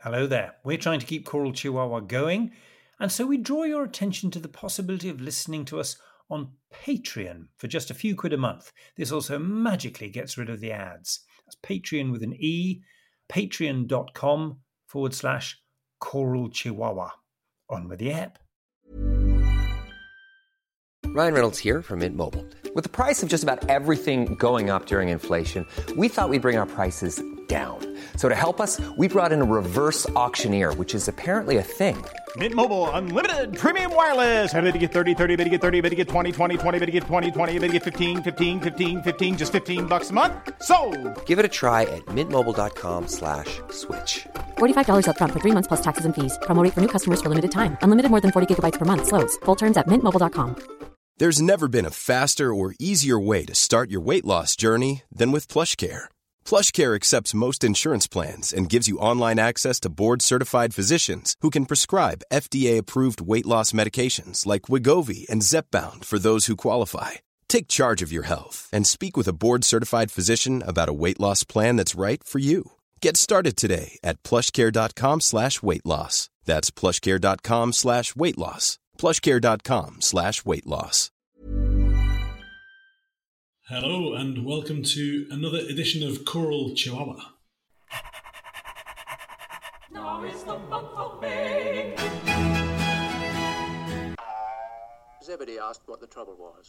Hello there. We're trying to keep Choral Chihuahua going, and so we draw your attention to the possibility of listening to us on Patreon for just a few quid a month. This also magically gets rid of the ads. That's Patreon with an E, patreon.com/Choral Chihuahua. On with the app. Ryan Reynolds here from Mint Mobile. With the price of just about everything going up during inflation, we thought we'd bring our prices down. So to help us, we brought in a reverse auctioneer, which is apparently a thing. Mint Mobile Unlimited Premium Wireless. How to get 30, 30, bit to get 30, bit to get 20, 20, 20, bit to get 20, 20, bit to get 15, 15, 15, 15, just $15 a month? Sold! Give it a try at mintmobile.com/switch. $45 up front for 3 months plus taxes and fees. Promo rate for new customers for limited time. Unlimited more than 40 gigabytes per month. Slows full terms at mintmobile.com. There's never been a faster or easier way to start your weight loss journey than with PlushCare. PlushCare accepts most insurance plans and gives you online access to board-certified physicians who can prescribe FDA-approved weight loss medications like Wegovy and Zepbound for those who qualify. Take charge of your health and speak with a board-certified physician about a weight loss plan that's right for you. Get started today at plushcare.com/weight loss. That's plushcare.com/weight loss. plushcare.com/weight loss. Hello and welcome to another edition of Choral Chihuahua. Now is the month of May. Zebedee asked what the trouble was.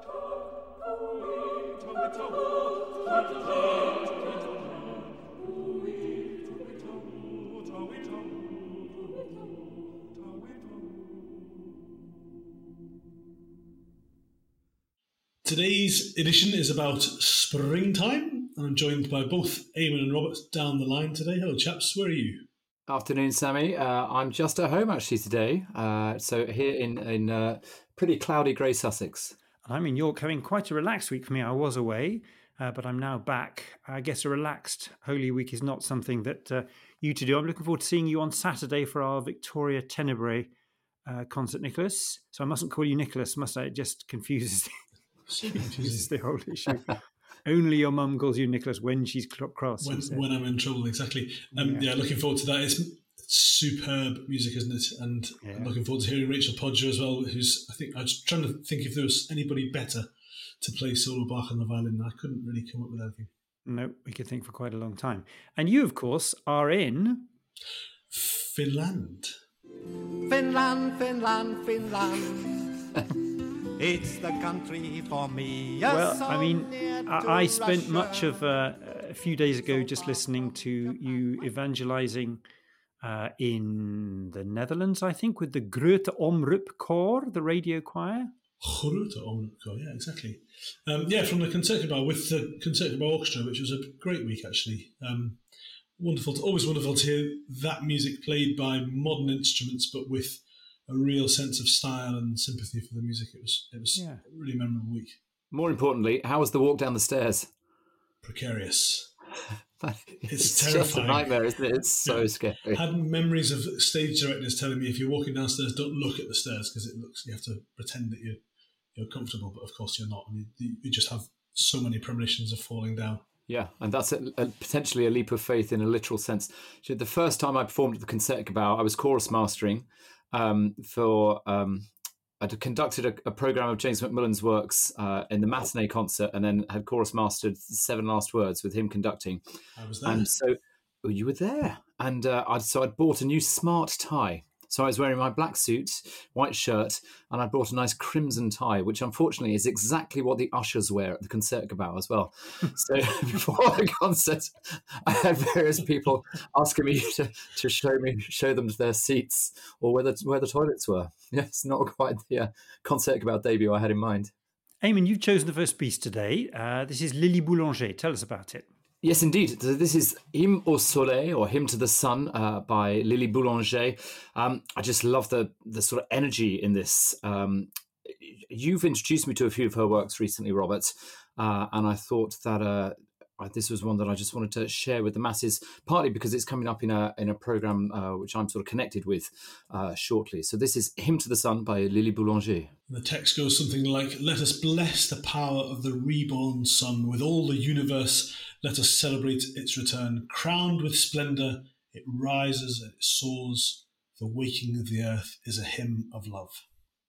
Today's edition is about springtime, and I'm joined by both Eamon and Robert down the line today. Hello, chaps. Where are you? Afternoon, Sammy. I'm just at home actually today. So here in pretty cloudy grey Sussex. I'm in York, having quite a relaxed week for me. I was away, but I'm now back. I guess a relaxed Holy Week is not something that you to do. I'm looking forward to seeing you on Saturday for our Victoria Tenebrae concert, Nicholas. So I mustn't call you Nicholas, must I? It just confuses the whole issue. Only your mum calls you Nicholas when she's cross. When I'm in trouble, exactly. Yeah, looking forward to that. It's superb music, isn't it? And I'm looking forward to hearing Rachel Podger as well, who's, I was trying to think if there was anybody better to play solo Bach on the violin, and I couldn't really come up with anything. No, we could think for quite a long time. And you, of course, are in... Finland. Finland, Finland, Finland. It's the country for me. Well, I mean, I spent much of a few days ago just listening to you evangelizing in the Netherlands, I think, with the Grote Omroep Koor, the radio choir. Grote Omroep Koor, yeah, exactly. From the Concertgebouw with the Concertgebouw Orchestra, which was a great week, actually. Always wonderful to hear that music played by modern instruments, but with a real sense of style and sympathy for the music. It was a really memorable week. More importantly, how was the walk down the stairs? Precarious. It's terrifying. Just a nightmare, isn't it? It's so scary. I had memories of stage directors telling me if you're walking downstairs, don't look at the stairs because you have to pretend that you're comfortable, but of course you're not. And you just have so many premonitions of falling down. Yeah, and that's potentially a leap of faith in a literal sense. The first time I performed at the Concertgebouw, I was chorus mastering. I'd conducted a program of James Macmillan's works in the matinee concert, and then had chorus mastered 7 Last Words with him conducting. I was there. And so you were there, and I'd bought a new smart tie. So I was wearing my black suit, white shirt, and I brought a nice crimson tie, which unfortunately is exactly what the ushers wear at the Concertgebouw as well. So before the concert, I had various people asking me to show them their seats or where the toilets were. Yes, not quite the Concertgebouw debut I had in mind. Eamon, you've chosen the first piece today. This is Lily Boulanger. Tell us about it. Yes, indeed. This is Hymne au Soleil, or Hymn to the Sun, by Lily Boulanger. I just love the sort of energy in this. You've introduced me to a few of her works recently, Robert, and I thought that this was one that I just wanted to share with the masses, partly because it's coming up in a program which I'm sort of connected with shortly. So this is Hymn to the Sun by Lily Boulanger. The text goes something like, "Let us bless the power of the reborn sun. With all the universe, let us celebrate its return. Crowned with splendour, It rises and it soars. The waking of the earth is a hymn of love.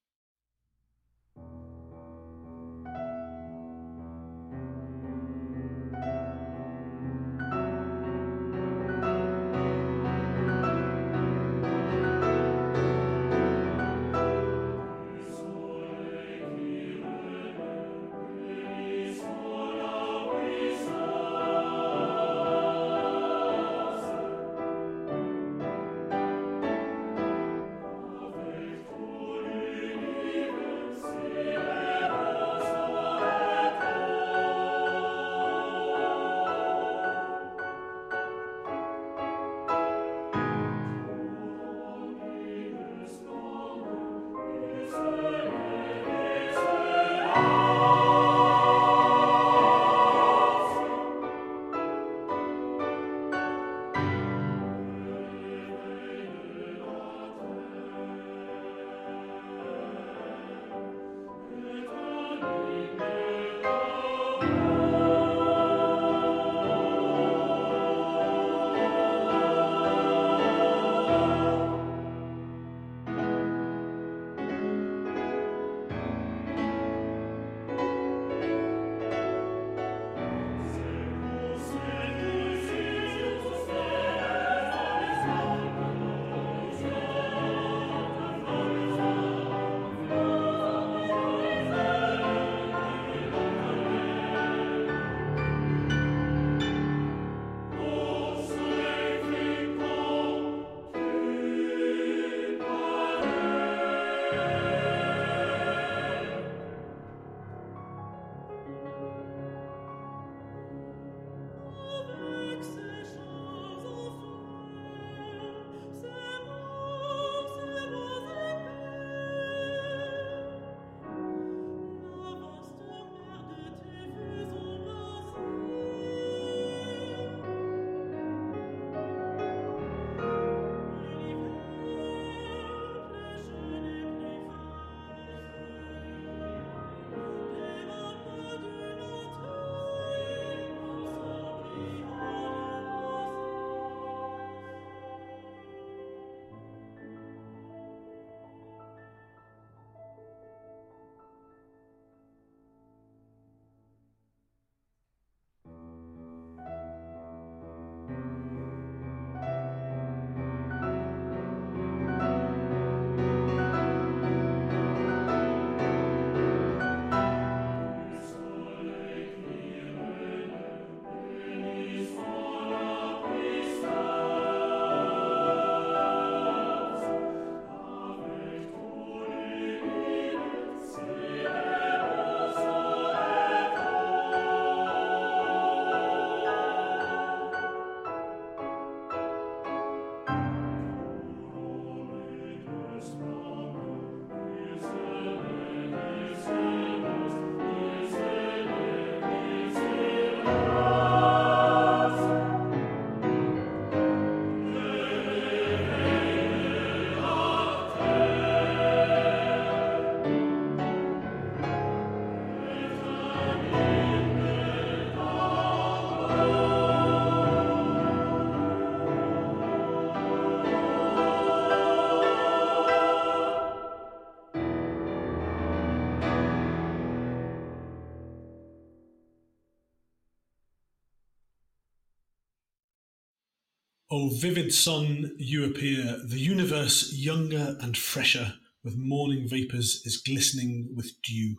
O vivid sun, you appear, the universe younger and fresher, with morning vapours is glistening with dew.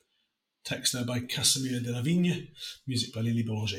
Text there by Casimir de la Vigne, music by Lily Bourget.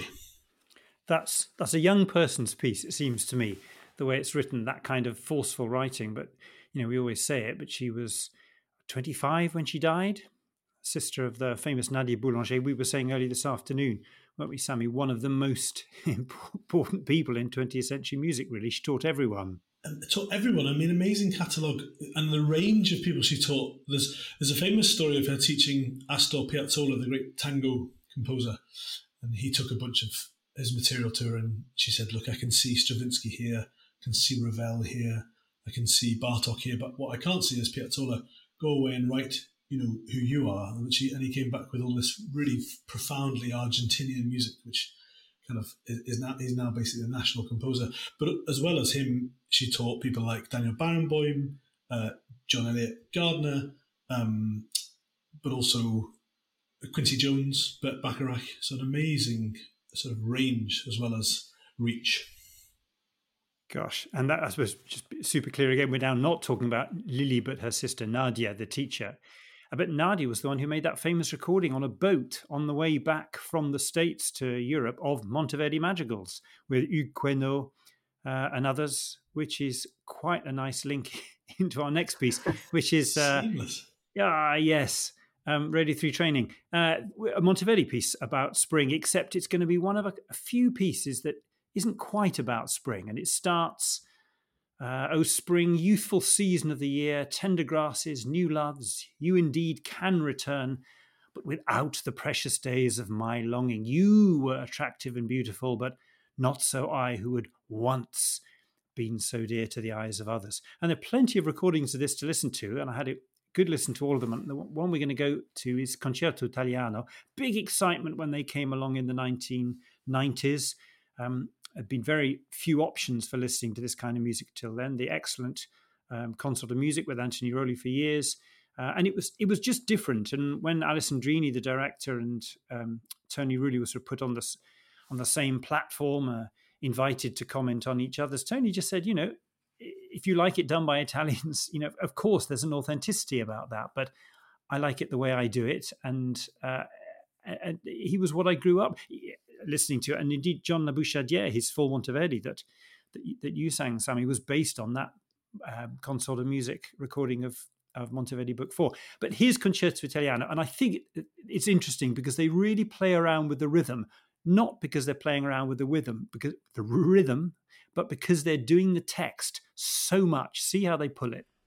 That's a young person's piece, it seems to me, the way it's written, that kind of forceful writing. But, you know, we always say it, but she was 25 when she died, sister of the famous Nadia Boulanger. We were saying earlier this afternoon, weren't we, Sammy, one of the most important people in 20th century music, really. She taught everyone. And taught everyone. I mean, amazing catalogue, and the range of people she taught. There's a famous story of her teaching Astor Piazzolla, the great tango composer, and he took a bunch of his material to her, and she said, look, I can see Stravinsky here, I can see Ravel here, I can see Bartok here, but what I can't see is Piazzolla. Go away and write, you know, who you are. And he came back with all this really profoundly Argentinian music, which he's now basically a national composer. But as well as him, she taught people like Daniel Barenboim, John Elliott Gardner, but also Quincy Jones, Burt Bacharach. So an amazing sort of range as well as reach. Gosh, and that, I suppose, just super clear again, we're now not talking about Lily, but her sister Nadia, the teacher. But Nadia was the one who made that famous recording on a boat on the way back from the States to Europe of Monteverdi Madrigals with Hugues Queneau and others, which is quite a nice link into our next piece, which is... Seamless. Yes, Radio 3 Training. A Monteverdi piece about spring, except it's going to be one of a few pieces that isn't quite about spring, and it starts, "O spring, youthful season of the year, tender grasses, new loves, you indeed can return, but without the precious days of my longing. You were attractive and beautiful, but not so I who had once been so dear to the eyes of others." And there are plenty of recordings of this to listen to, and I had a good listen to all of them. And the one we're going to go to is Concerto Italiano. Big excitement when they came along in the 1990s. Had been very few options for listening to this kind of music till then. The excellent Consort of Music with Anthony Rowley for years. And it was just different. And when Alison Drini, the director, and Tony Rulli were sort of put on the same platform, invited to comment on each other's, Tony just said, if you like it done by Italians, of course there's an authenticity about that, but I like it the way I do it. And he was what I grew up listening to. And indeed, John Labouchadière, his full Monteverdi that you sang, Sammy, was based on that Consort of Music recording of Monteverdi Book 4. But here's Concerto Italiano, and I think it's interesting because they really play around with the rhythm, not because they're playing around with the rhythm, but because they're doing the text so much. See how they pull it.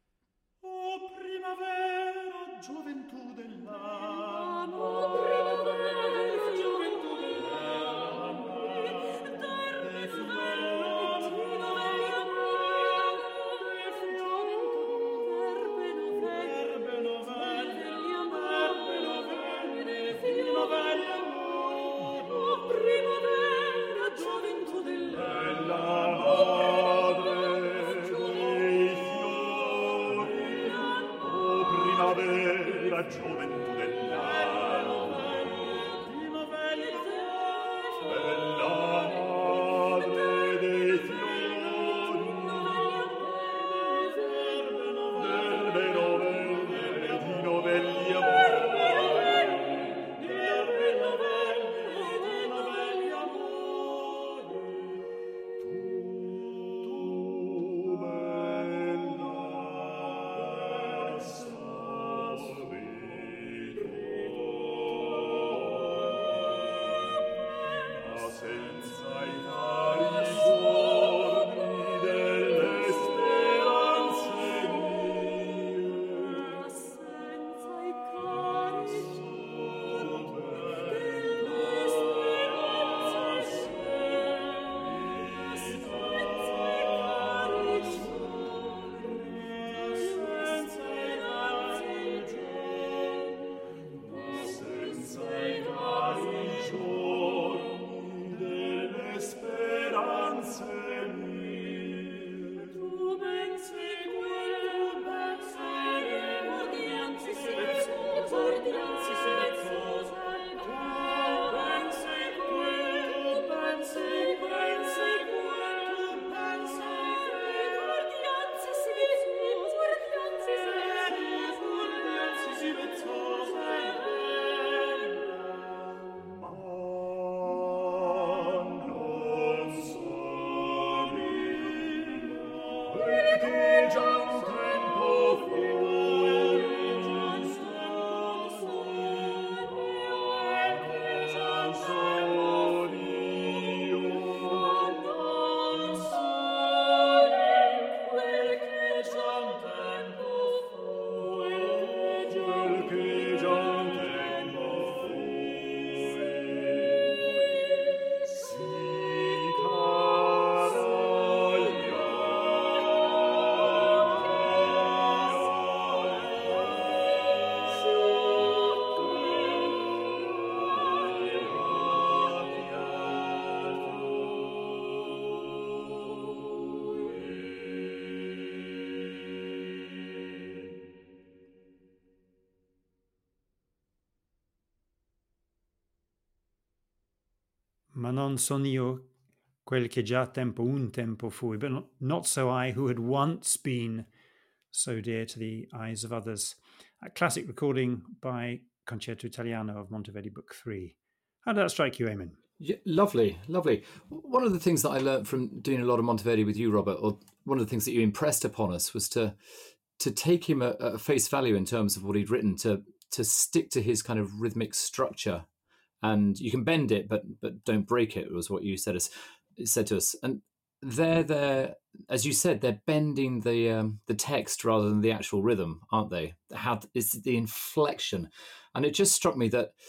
Ma non son io quel che già un tempo fui, but not so I who had once been so dear to the eyes of others. A classic recording by Concerto Italiano of Monteverdi Book 3. How did that strike you, Eamon? Yeah, lovely, lovely. One of the things that I learned from doing a lot of Monteverdi with you, Robert, or one of the things that you impressed upon us, was to take him at face value in terms of what he'd written, to stick to his kind of rhythmic structure. And you can bend it, but don't break it, was what you said to us. And they're as you said, they're bending the text rather than the actual rhythm, aren't they? How it's the inflection, and it just struck me that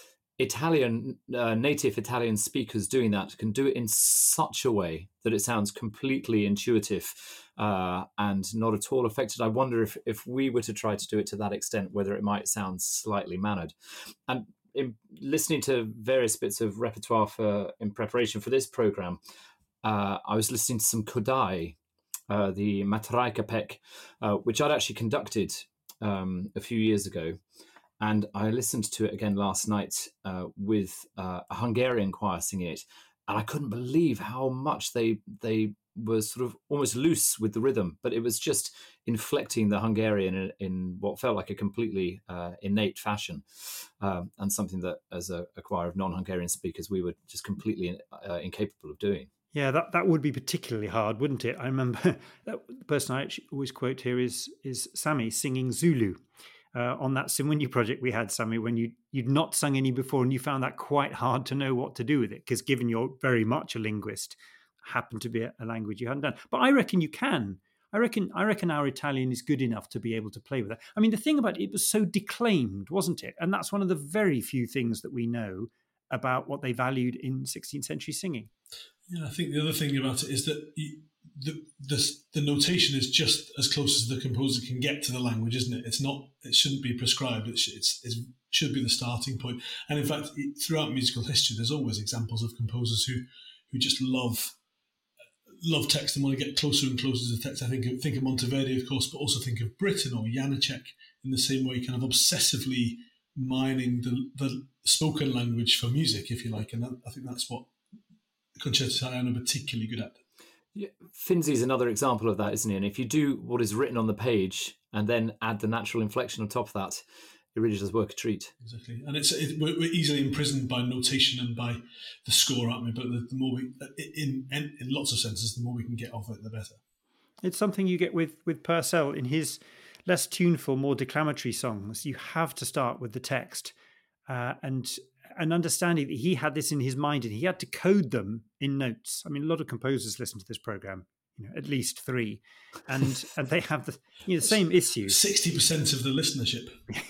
native Italian speakers doing that can do it in such a way that it sounds completely intuitive and not at all affected. I wonder if we were to try to do it to that extent, whether it might sound slightly mannered. And in listening to various bits of repertoire in preparation for this program, I was listening to some Kodai, the Matraika Pek, which I'd actually conducted a few years ago. And I listened to it again last night with a Hungarian choir singing it. And I couldn't believe how much they were sort of almost loose with the rhythm, but it was just inflecting the Hungarian in what felt like a completely innate fashion, and something that as a choir of non-Hungarian speakers, we were just completely incapable of doing. Yeah, that would be particularly hard, wouldn't it? I remember the person I actually always quote here is Sammy singing Zulu. On that Simunyi project we had, Sammy, when you'd not sung any before and you found that quite hard to know what to do with it, because given you're very much a linguist, happened to be a language you hadn't done. But I reckon you can. I reckon our Italian is good enough to be able to play with it. I mean, the thing about it was so declaimed, wasn't it? And that's one of the very few things that we know about what they valued in 16th century singing. Yeah, I think the other thing about it is that the notation is just as close as the composer can get to the language, isn't it? It's not. It shouldn't be prescribed. It should be the starting point. And in fact, throughout musical history, there's always examples of composers who just love text and want to get closer and closer to text. I think of Monteverdi, of course, but also think of Britten or Janacek in the same way, kind of obsessively mining the spoken language for music, if you like. And I think that's what Concerto Italiano are particularly good at. Yeah, Finzi is another example of that, isn't he? And if you do what is written on the page and then add the natural inflection on top of that, it really does work a treat. Exactly, and we're easily imprisoned by notation and by the score, aren't we? But the more we, in lots of senses, the more we can get off it, the better. It's something you get with Purcell in his less tuneful, more declamatory songs. You have to start with the text, and understanding that he had this in his mind and he had to code them in notes. I mean, a lot of composers listen to this program, at least 3, and they have the same issue. 60% of the listenership.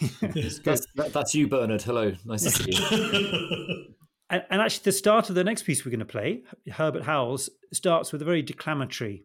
That's you, Bernard. Hello, nice to see you. And actually, the start of the next piece we're going to play, Herbert Howells, starts with a very declamatory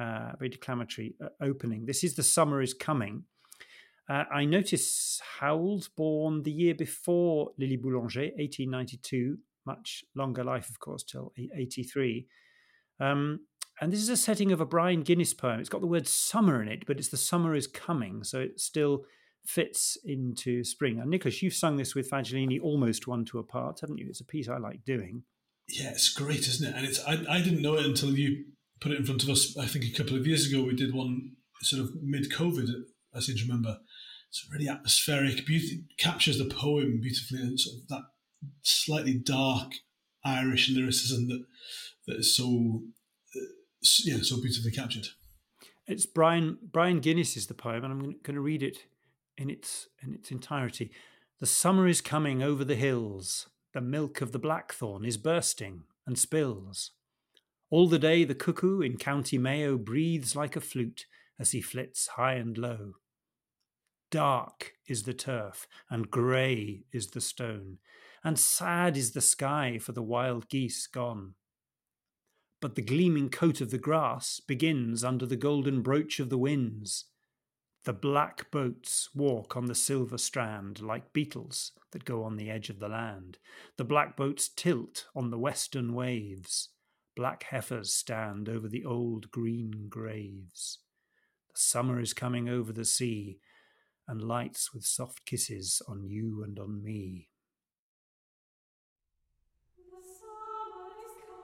opening. This is "The Summer Is Coming." I notice Howells, born the year before Lily Boulanger, 1892, much longer life, of course, till 83. And this is a setting of a Brian Guinness poem. It's got the word summer in it, but it's "The Summer Is Coming," so it still fits into spring. And Nicholas, you've sung this with Fagiolini almost 1-2 apart, haven't you? It's a piece I like doing. Yeah, it's great, isn't it? And I didn't know it until you put it in front of us. I think a couple of years ago we did one sort of mid-COVID, I seem to remember. It's really atmospheric, captures the poem beautifully, and sort of that slightly dark Irish lyricism that is so beautifully captured. It's Brian Guinness is the poem, and I'm going to read it in its entirety. "The summer is coming over the hills. The milk of the blackthorn is bursting and spills. All the day the cuckoo in County Mayo breathes like a flute as he flits high and low. Dark is the turf, and grey is the stone, and sad is the sky for the wild geese gone. But the gleaming coat of the grass begins under the golden brooch of the winds. The black boats walk on the silver strand like beetles that go on the edge of the land. The black boats tilt on the western waves. Black heifers stand over the old green graves. The summer is coming over the sea, and lights with soft kisses on you and on me." The summer is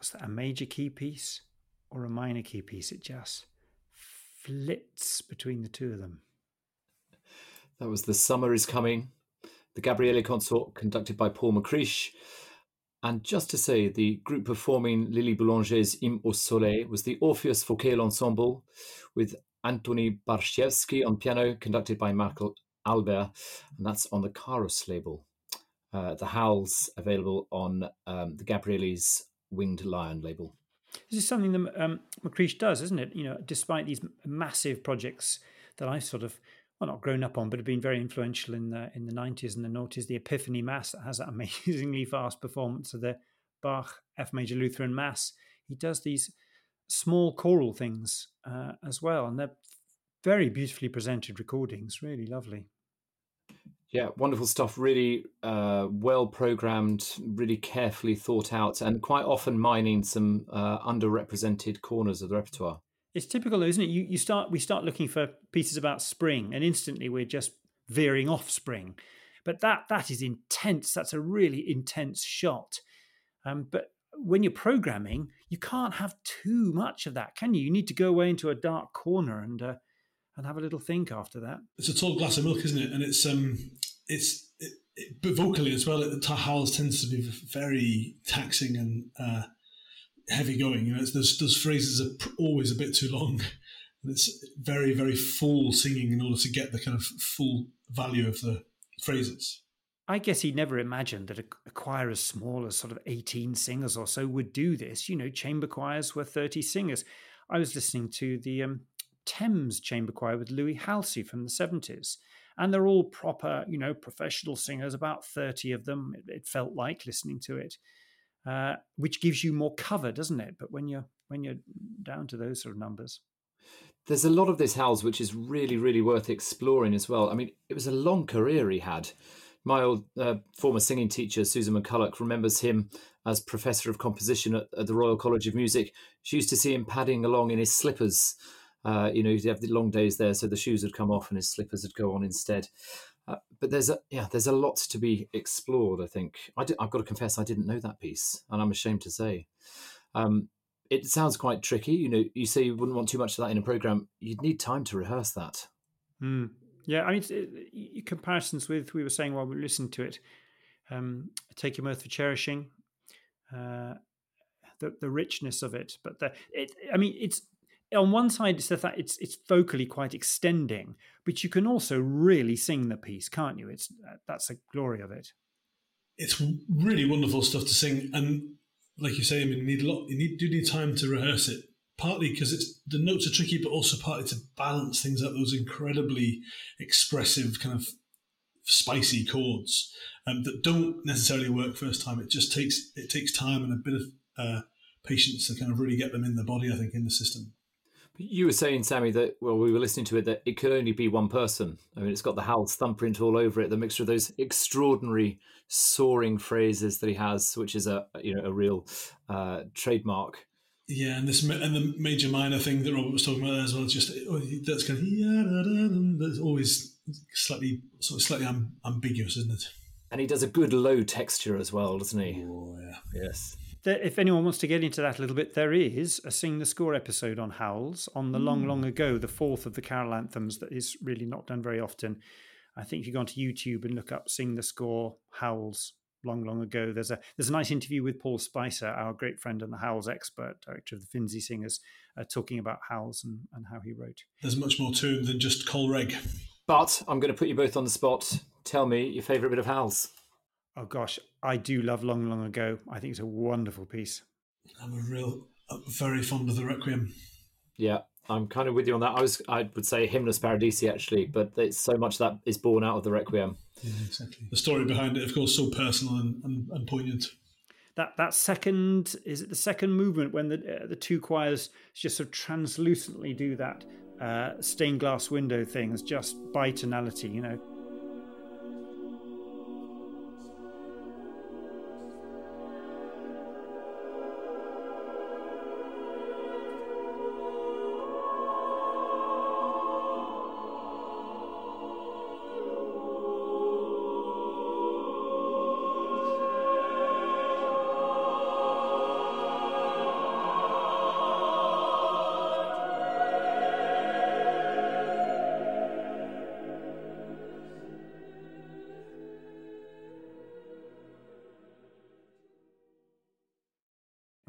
was that a major key piece or a minor key piece? It just flits between the two of them. That was The Summer Is Coming, the Gabriele Consort, conducted by Paul McCreish. And just to say, the group performing Lily Boulanger's Hymne au Soleil was the Orpheus Vocal Ensemble, with Antoni Barszewski on piano, conducted by Marco Albert, and that's on the Karos label. The Howls available on the Gabriele's Winged Lion label. This is something that McCreish does, isn't it? You know, despite these massive projects that I've sort of, well, not grown up on, but have been very influential in the 90s and the noughties. The Epiphany Mass that has that amazingly fast performance of the Bach F major Lutheran Mass. He does these small choral things as well, and they're very beautifully presented recordings. Really lovely. Yeah, wonderful stuff. Really well programmed, really carefully thought out, and quite often mining some underrepresented corners of the repertoire. It's typical, isn't it? We start looking for pieces about spring, and instantly we're just veering off spring. But that is intense. That's a really intense shot. But when you're programming, you can't have too much of that, can you? You need to go away into a dark corner and have a little think after that. It's a tall glass of milk, isn't it? And but vocally as well, Howells tends to be very taxing and heavy going. You know, those phrases are always a bit too long, and it's very, very full singing in order to get the kind of full value of the phrases. I guess he never imagined that a choir as small as sort of 18 singers or so would do this. You know, chamber choirs were 30 singers. I was listening to the Thames Chamber Choir with Louis Halsey from the 70s. And they're all proper, you know, professional singers, about 30 of them. It felt like listening to it, which gives you more cover, doesn't it? But when you're down to those sort of numbers. There's a lot of this Howells which is really, really worth exploring as well. I mean, it was a long career he had. My old former singing teacher, Susan McCulloch, remembers him as professor of composition at the Royal College of Music. She used to see him padding along in his slippers. You know, he'd have the long days there, so the shoes would come off and his slippers would go on instead. But there's a lot to be explored, I think. I've got to confess, I didn't know that piece, and I'm ashamed to say. It sounds quite tricky. You know, you say you wouldn't want too much of that in a programme. You'd need time to rehearse that. Mm. Yeah, I mean, comparisons with, we were saying while we listened to it, Take Your Mirth for Cherishing, the richness of it. But it's on one side, it's the fact it's vocally quite extending, but you can also really sing the piece, can't you? That's the glory of it. It's really wonderful stuff to sing, and like you say, I mean, you do need time to rehearse it. Partly because the notes are tricky, but also partly to balance things out. Those incredibly expressive, kind of spicy chords that don't necessarily work first time. It just takes time and a bit of patience to kind of really get them in the body, I think, in the system. You were saying, Sammy, that, well, we were listening to it, that it could only be one person. I mean, it's got the Howells thumbprint all over it, the mixture of those extraordinary soaring phrases that he has, which is a real trademark. Yeah, and the major minor thing that Robert was talking about there as well, just that's kind of that's always slightly ambiguous, isn't it? And he does a good low texture as well, doesn't he? Oh yeah, yes. If anyone wants to get into that a little bit, there is a Sing the Score episode on Howells on the Long, Long Ago, the fourth of the Carol Anthems that is really not done very often. I think if you go onto YouTube and look up Sing the Score Howells Long, Long Ago, there's a nice interview with Paul Spicer, our great friend and the Howells expert, director of the Finzi Singers, talking about Howells and how he wrote. There's much more to him than just Col Reg. But I'm going to put you both on the spot. Tell me your favourite bit of Howells. Oh gosh, I do love Long, Long Ago. I think it's a wonderful piece. I'm very fond of the Requiem. Yeah, I'm kind of with you on that. I would say Hymnus Paradisi, actually, but it's so much that is born out of the Requiem. Yeah, exactly. The story behind it, of course, so personal and poignant. That second, is it the second movement when the two choirs just sort of translucently do that stained glass window thing as just bitonality, you know?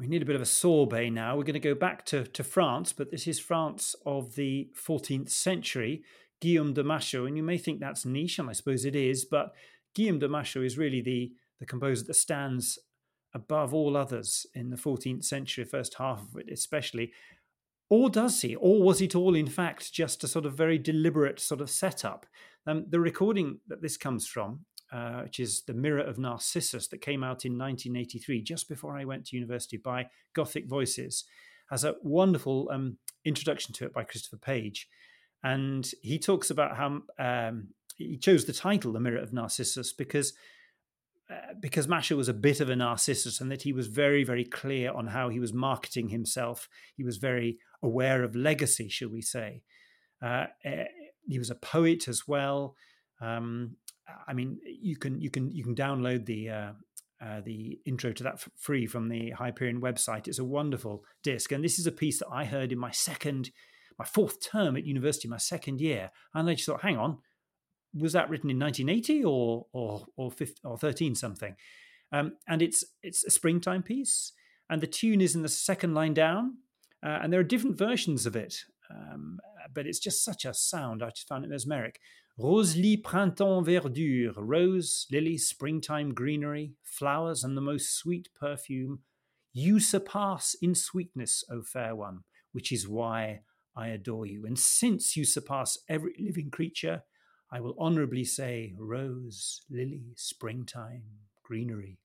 we need a bit of a sorbet now. We're going to go back to France, but this is France of the 14th century, Guillaume de Machaut. And you may think that's niche, and I suppose it is, but Guillaume de Machaut is really the composer that stands above all others in the 14th century, first half of it especially. Or does he? Or was it all, in fact, just a sort of very deliberate sort of setup? The recording that this comes from, which is The Mirror of Narcissus, that came out in 1983, just before I went to university, by Gothic Voices, has a wonderful introduction to it by Christopher Page. And he talks about how he chose the title, The Mirror of Narcissus, because Machaut was a bit of a Narcissus, and that he was very, very clear on how he was marketing himself. He was very aware of legacy, shall we say. He was a poet as well. I mean, you can download the intro to that free from the Hyperion website. It's a wonderful disc, and this is a piece that I heard in my fourth term at university, my second year, and I just thought, hang on, was that written in 1980 or 13 something? And it's a springtime piece, and the tune is in the second line down, and there are different versions of it, but it's just such a sound. I just found it mesmeric. Rose-lit printemps verdure, rose, lily, springtime greenery, flowers and the most sweet perfume. You surpass in sweetness, O fair one, which is why I adore you. And since you surpass every living creature, I will honourably say rose, lily, springtime, greenery.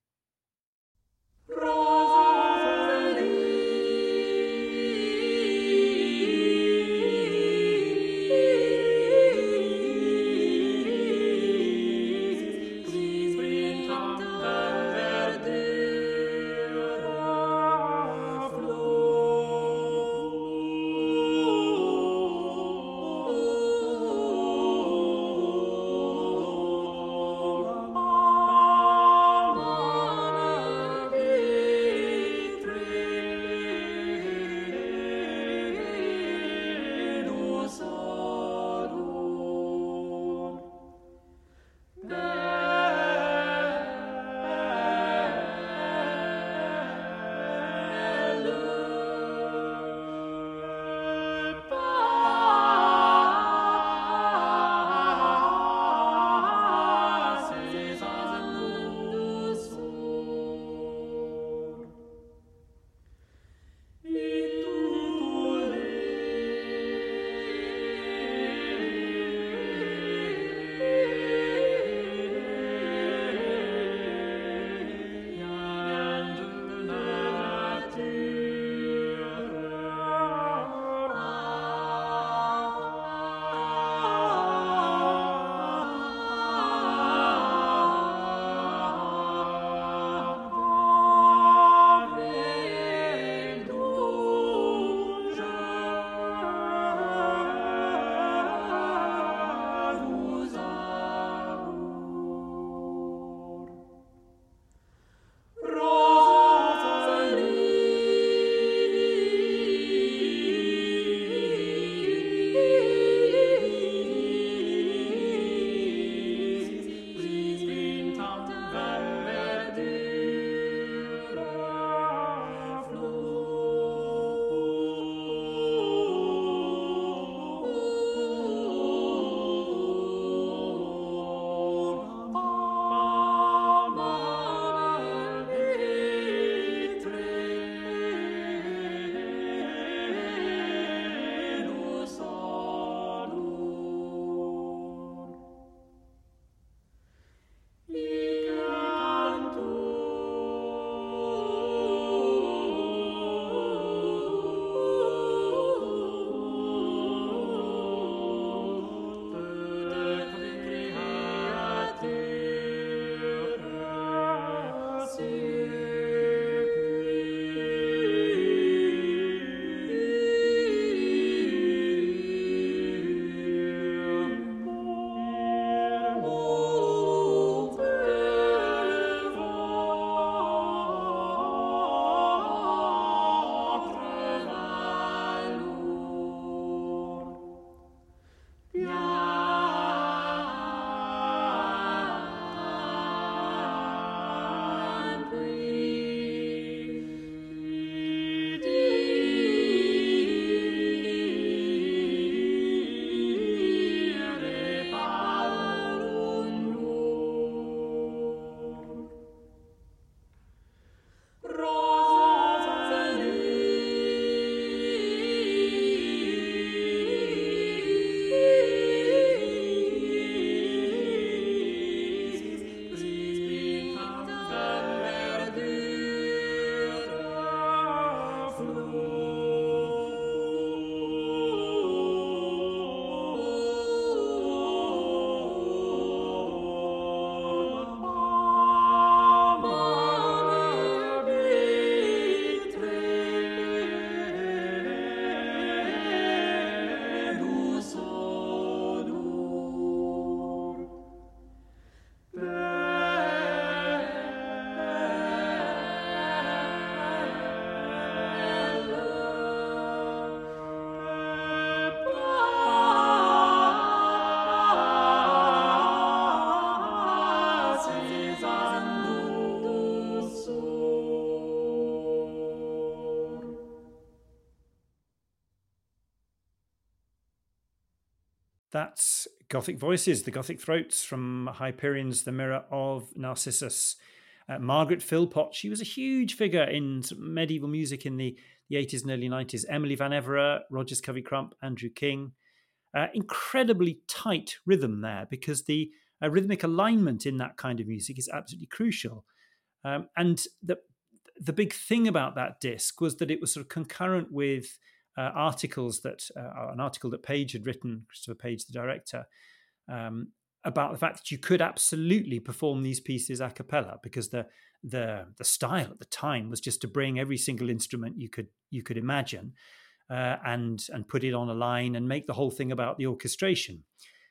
That's Gothic Voices, the Gothic Throats from Hyperion's The Mirror of Narcissus. Margaret Philpott, she was a huge figure in medieval music in the 80s and early 90s. Emily Van Evera, Rogers Covey Crump, Andrew King. Incredibly tight rhythm there, because the rhythmic alignment in that kind of music is absolutely crucial. And the big thing about that disc was that it was sort of concurrent with articles that an article that Page had written, Christopher Page, the director, about the fact that you could absolutely perform these pieces a cappella, because the style at the time was just to bring every single instrument you could imagine and put it on a line and make the whole thing about the orchestration.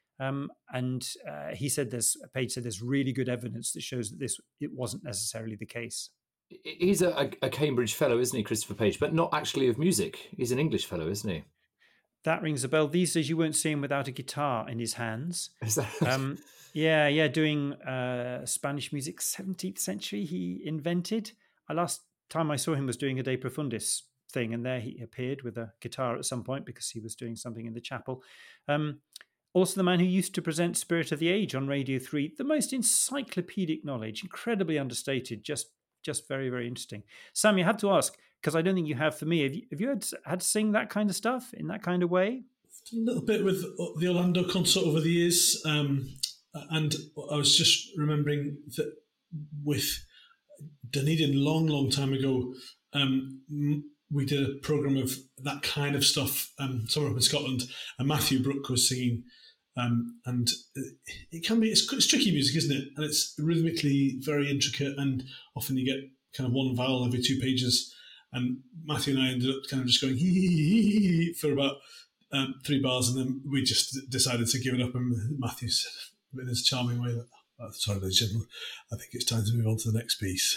He said Page said there's really good evidence that shows that it wasn't necessarily the case. He's a Cambridge fellow, isn't he, Christopher Page? But not actually of music. He's an English fellow, isn't he? That rings a bell. These days you won't see him without a guitar in his hands. Is that Yeah, doing Spanish music, 17th century he invented. Last time I saw him was doing a De Profundis thing, and there he appeared with a guitar at some point because he was doing something in the chapel. Also the man who used to present Spirit of the Age on Radio 3, the most encyclopedic knowledge, incredibly understated, just very, very interesting. Sam, you have to ask, because I don't think you have for me, have you had to sing that kind of stuff in that kind of way? A little bit with the Orlando Consort over the years. And I was just remembering that with Dunedin long time ago, we did a programme of that kind of stuff somewhere up in Scotland, and Matthew Brook was singing. And it's tricky music, isn't it? And it's rhythmically very intricate, and often you get kind of one vowel every 2 pages. And Matthew and I ended up kind of just going hee for about 3 bars, and then we just decided to give it up. And Matthew said in his charming way, "Sorry, ladies and gentlemen, I think it's time to move on to the next piece."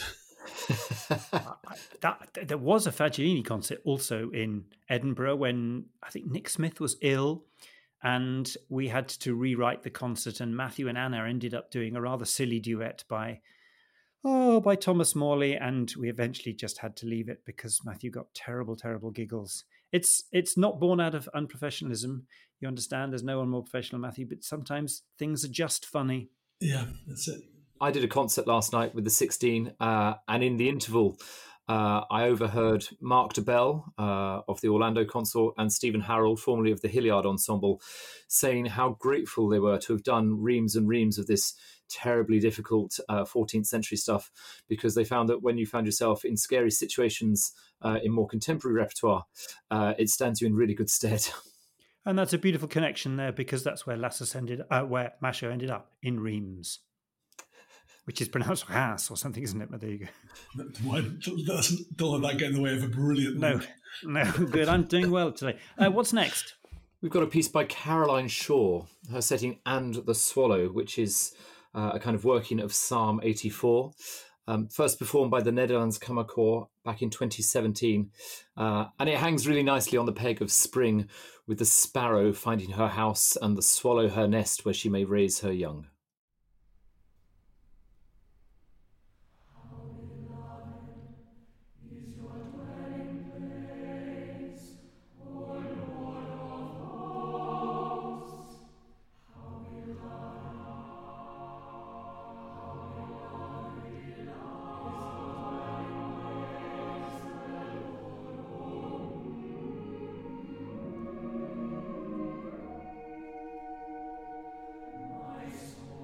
There was a Fagiolini concert also in Edinburgh when I think Nick Smith was ill, and we had to rewrite the concert, and Matthew and Anna ended up doing a rather silly duet by Thomas Morley, and we eventually just had to leave it because Matthew got terrible giggles. It's not born out of unprofessionalism. You understand, there's no one more professional than Matthew, but sometimes things are just funny. Yeah, that's it. I did a concert last night with the 16, and in the interval, I overheard Mark DeBell of the Orlando Consort and Stephen Harold, formerly of the Hilliard Ensemble, saying how grateful they were to have done reams and reams of this terribly difficult 14th century stuff, because they found that when you found yourself in scary situations in more contemporary repertoire, it stands you in really good stead. And that's a beautiful connection there, because that's where where Masho ended up, in Reims, which is pronounced Reims or something, isn't it? But there you go. Don't let that get in the way of a brilliant. No, good. I'm doing well today. What's next? We've got a piece by Caroline Shaw, her setting "And the Swallow," which is a kind of working of Psalm 84. First performed by the Netherlands Kammerchor back in 2017. And it hangs really nicely on the peg of spring, with the sparrow finding her house and the swallow her nest where she may raise her young. My soul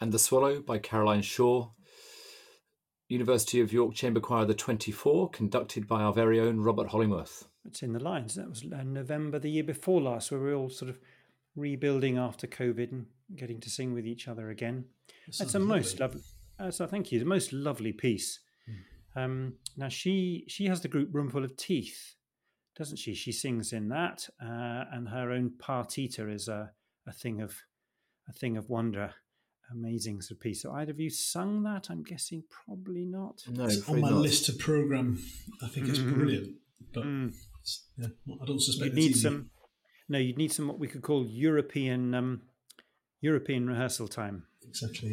and the Swallow by Caroline Shaw. University of York Chamber Choir the 24, conducted by our very own Robert Hollingworth. It's in the lines. That was November the year before last, where we were all sort of rebuilding after COVID and getting to sing with each other again. That's a most lovely. So thank you. The most lovely piece. Now she has the group Roomful of Teeth, doesn't she? She sings in that, and her own partita is a thing of wonder. Amazing sort of piece. So either of you sung that? I'm guessing probably not. No, it's on my list to program. I think it's brilliant, but yeah, I don't suspect you'd need some. No, you'd need some what we could call European rehearsal time. Exactly.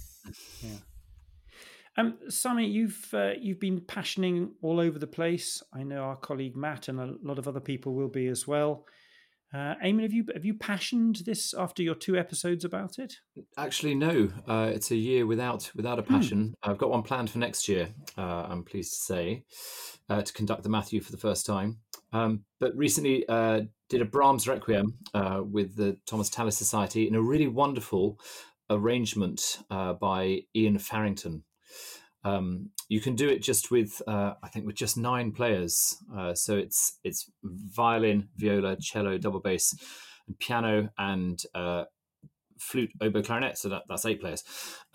Yeah. Sammy, you've been passioning all over the place. I know our colleague Matt and a lot of other people will be as well. Eamon, have you passioned this after your 2 episodes about it? Actually, no. It's a year without a passion. I've got one planned for next year. I'm pleased to say, to conduct the Matthew for the first time. But recently did a Brahms Requiem with the Thomas Tallis Society in a really wonderful arrangement by Ian Farrington. You can do it just with, I think, with just 9 players. So it's violin, viola, cello, double bass, and piano, and flute, oboe, clarinet. So that's 8 players.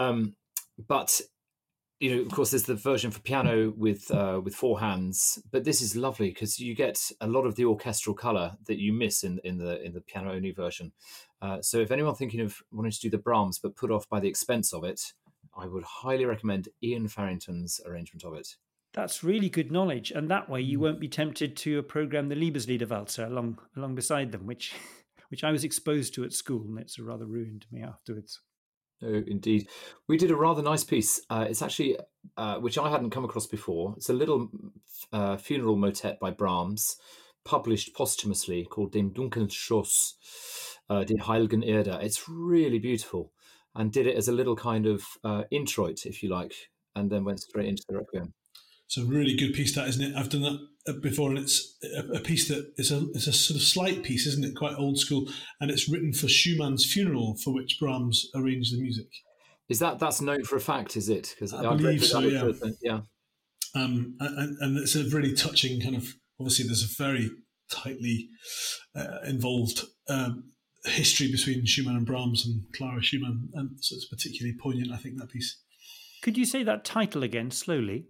But of course, there's the version for piano with 4 hands. But this is lovely because you get a lot of the orchestral colour that you miss in the piano only version. So if anyone thinking of wanting to do the Brahms but put off by the expense of it, I would highly recommend Ian Farrington's arrangement of it. That's really good knowledge, and that way you won't be tempted to program the Liebesliederwalzer along beside them, which I was exposed to at school, and it's rather ruined me afterwards. Oh, indeed. We did a rather nice piece. It's actually, which I hadn't come across before. It's a little funeral motet by Brahms, published posthumously, called Dem dunklen Schoss, Die Heiligen Erde. It's really beautiful. And did it as a little kind of introit, if you like, and then went straight into the Requiem. It's a really good piece, that, isn't it? I've done that before, and it's a piece that it's a sort of slight piece, isn't it? Quite old school, and it's written for Schumann's funeral, for which Brahms arranged the music. Is that's known for a fact? Is it? Because I believe so. Yeah. Yeah. And it's a really touching kind of. Obviously, there's a very tightly involved history between Schumann and Brahms and Clara Schumann, and so it's particularly poignant, I think, that piece. Could you say that title again slowly?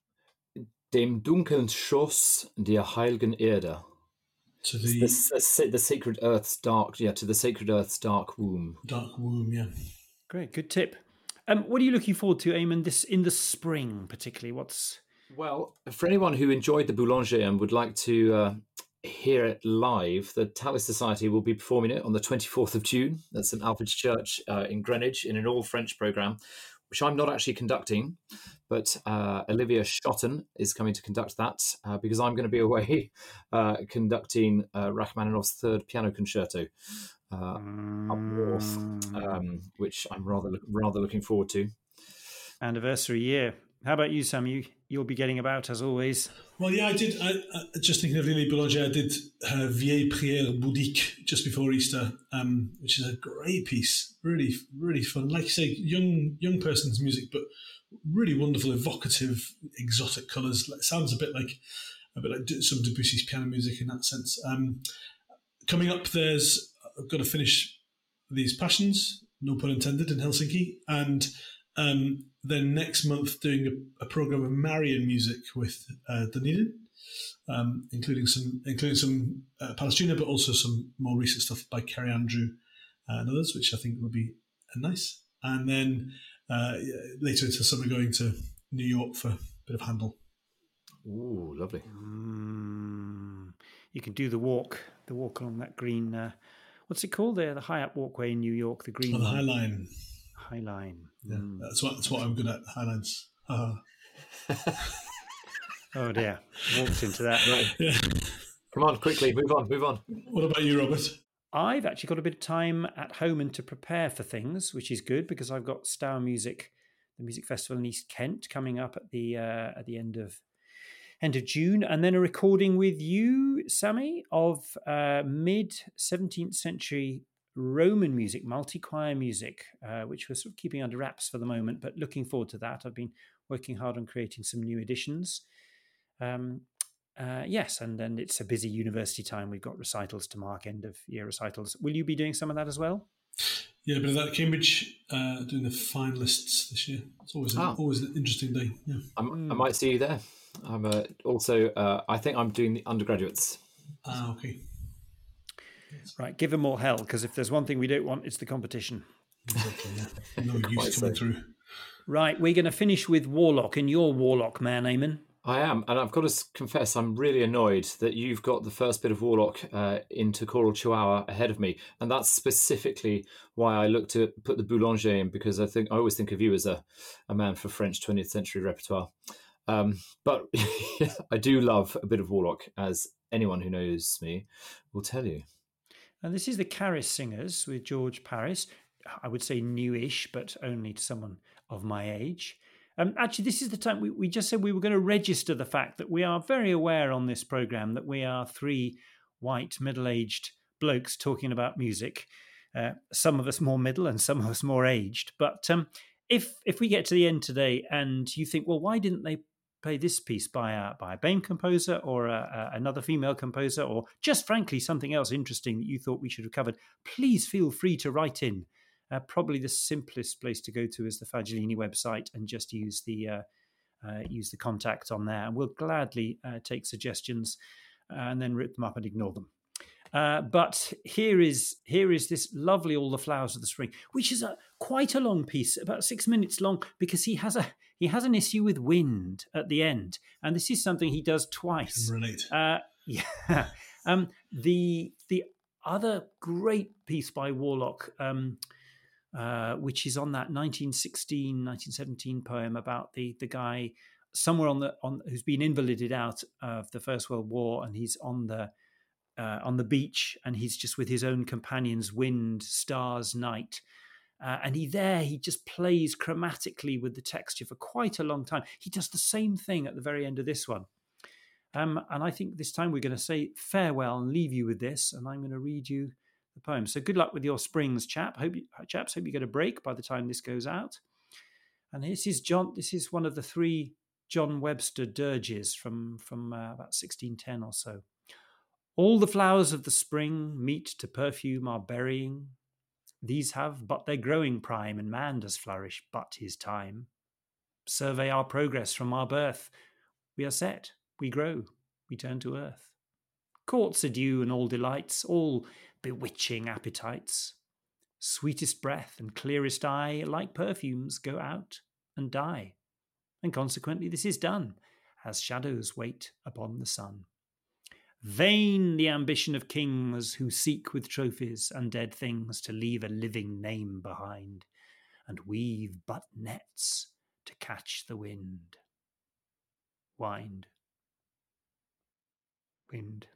Dem dunklen Schoss der Heiligen Erde. To the sacred earth's dark, to the sacred earth's dark womb. Dark womb, yeah. Great, good tip. What are you looking forward to, Eamon, this in the spring, particularly? Well, for anyone who enjoyed the Boulanger and would like to hear it live, the Tallis Society will be performing it on the 24th of June at St Alfred's Church in Greenwich in an all-French programme, which I'm not actually conducting, but Olivia Schotten is coming to conduct that because I'm going to be away conducting Rachmaninoff's 3rd Piano Concerto up north, which I'm rather looking forward to. Anniversary year. How about you, Sam? You'll be getting about as always. Well, yeah, I did. I just thinking of Lily Boulanger, I did her Vieille Prière Bouddhique just before Easter, which is a great piece. Really, really fun. Like you say, young person's music, but really wonderful, evocative, exotic colours. It sounds a bit like some Debussy's piano music in that sense. Coming up, I've got to finish these Passions, no pun intended, in Helsinki, and then next month doing a program of Marian music with Dunedin, including some Palestrina, but also some more recent stuff by Kerry Andrew and others, which I think will be nice. And then later into summer, going to New York for a bit of Handel. Ooh, lovely. You can do the walk along that green. What's it called there? The High Up Walkway in New York, the green. The High Line. High Line. Yeah, that's what I'm good at. High Lines. Oh dear, walked into that. Right. Yeah. Come on, quickly, move on. What about you, Robert? I've actually got a bit of time at home and to prepare for things, which is good because I've got Stour Music, the music festival in East Kent, coming up at the end of June, and then a recording with you, Sammy, of mid 17th century Roman music, multi-choir music, which we're sort of keeping under wraps for the moment, but looking forward to that. I've been working hard on creating some new editions. Yes, and then it's a busy university time. We've got recitals to mark, end of year recitals. Will you be doing some of that as well? Yeah, but that Cambridge doing the finalists this year. It's always an interesting day. Yeah, I might see you there. I'm also. I think I'm doing the undergraduates. Okay. Right, give them all hell, because if there's one thing we don't want, it's the competition. Exactly. Yeah. No use coming through. Right, we're going to finish with Warlock, and you're Warlock, man, Eamon. I am, and I've got to confess, I'm really annoyed that you've got the first bit of Warlock into Choral Chihuahua ahead of me, and that's specifically why I look to put the Boulanger in, because I always think of you as a man for French 20th century repertoire. But I do love a bit of Warlock, as anyone who knows me will tell you. And this is the Caris Singers with George Paris. I would say newish, but only to someone of my age. Actually, this is the time we just said we were going to register the fact that we are very aware on this programme that we are three white, middle-aged blokes talking about music. Some of us more middle and some of us more aged. But if we get to the end today and you think, well, why didn't they play this piece by a BAME composer or another female composer, or just frankly something else interesting that you thought we should have covered, please feel free to write in. Probably the simplest place to go to is the Fagiolini website and just use the contact on there. And we'll gladly take suggestions and then rip them up and ignore them. But here is this lovely All the Flowers of the Spring, which is quite a long piece, about 6 minutes long, because he has an issue with wind at the end, and this is something he does twice. Relate. Yeah. The other great piece by Warlock, which is on that 1917 poem about the guy somewhere who's been invalided out of the First World War, and he's on the beach, and he's just with his own companions, wind, stars, night. And he just plays chromatically with the texture for quite a long time. He does the same thing at the very end of this one. And I think this time we're going to say farewell and leave you with this, and I'm going to read you the poem. So good luck with your springs, chaps. Hope you get a break by the time this goes out. And this is one of the three John Webster dirges from about 1610 or so. All the flowers of the spring meet to perfume our burying. These have but their growing prime, and man does flourish but his time. Survey our progress from our birth. We are set, we grow, we turn to earth. Courts adieu and all delights, all bewitching appetites. Sweetest breath and clearest eye, like perfumes, go out and die. And consequently this is done, as shadows wait upon the sun. Vain the ambition of kings who seek with trophies and dead things to leave a living name behind, and weave but nets to catch the wind. Wind. Wind.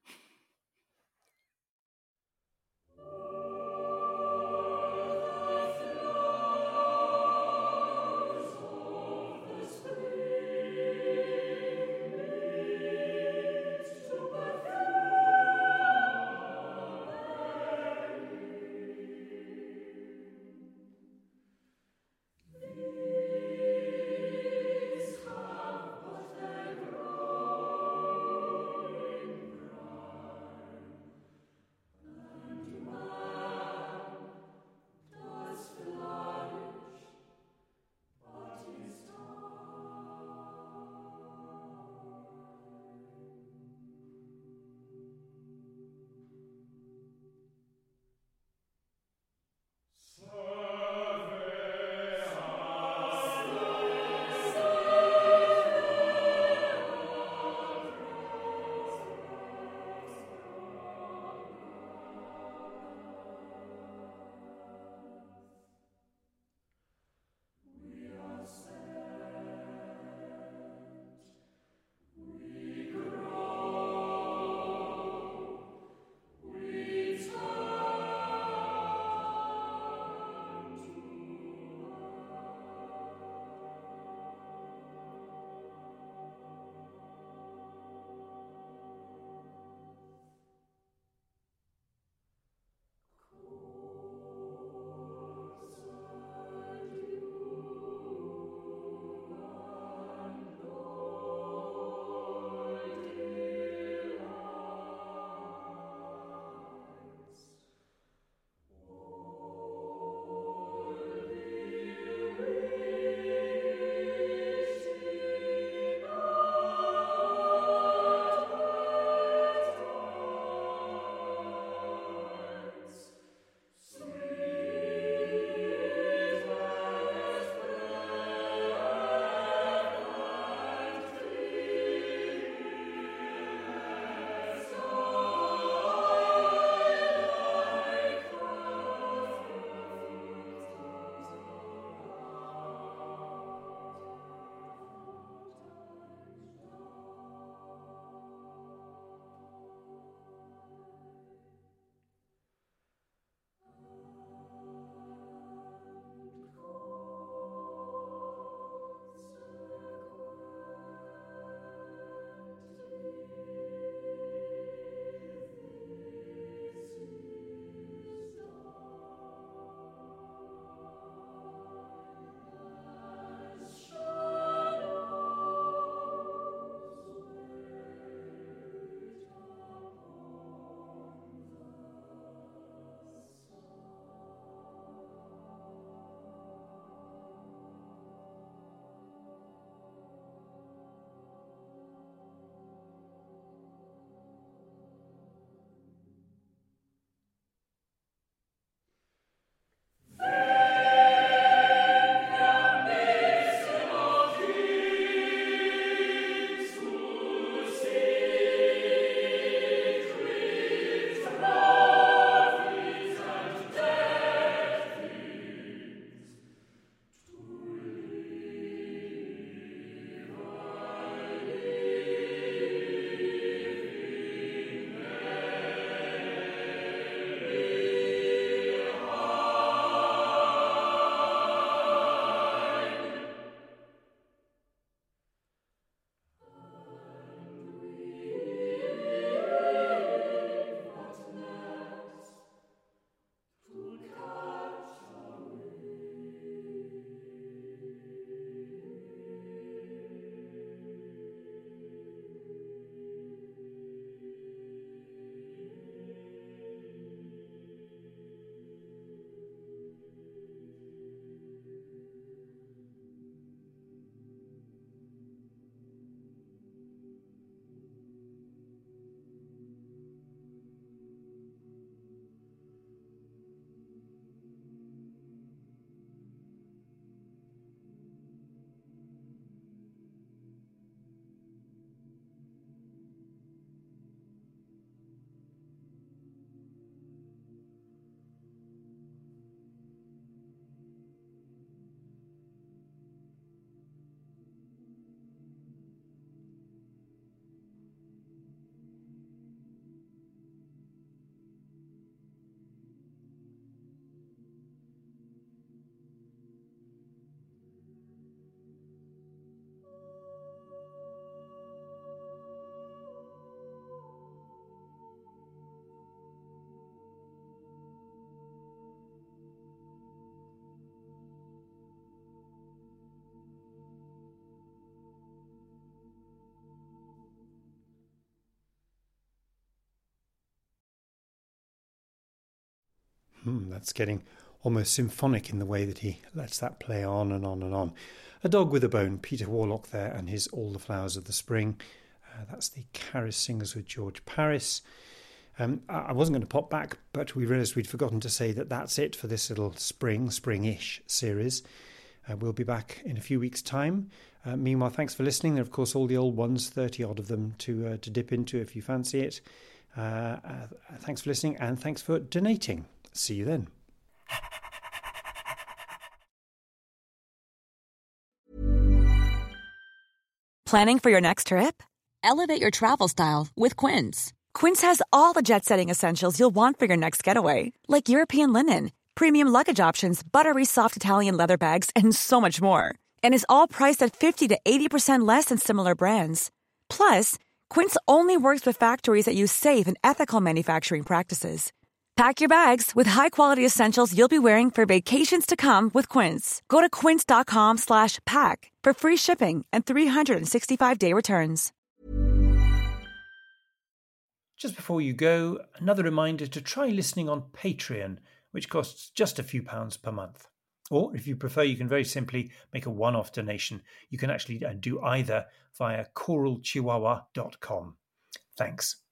That's getting almost symphonic in the way that he lets that play on and on and on. A Dog with a Bone, Peter Warlock there, and his All the Flowers of the Spring. That's the Caris Singers with George Paris. I wasn't going to pop back, but we realised we'd forgotten to say that that's it for this little spring-ish series. We'll be back in a few weeks' time. Meanwhile, thanks for listening. There are, of course, all the old ones, 30 odd of them to dip into if you fancy it. Thanks for listening, and thanks for donating. See you then. Planning for your next trip? Elevate your travel style with Quince. Quince has all the jet-setting essentials you'll want for your next getaway, like European linen, premium luggage options, buttery soft Italian leather bags, and so much more. And is all priced at 50 to 80% less than similar brands. Plus, Quince only works with factories that use safe and ethical manufacturing practices. Pack your bags with high-quality essentials you'll be wearing for vacations to come with Quince. Go to quince.com/pack for free shipping and 365-day returns. Just before you go, another reminder to try listening on Patreon, which costs just a few pounds per month. Or, if you prefer, you can very simply make a one-off donation. You can actually do either via coralchihuahua.com. Thanks.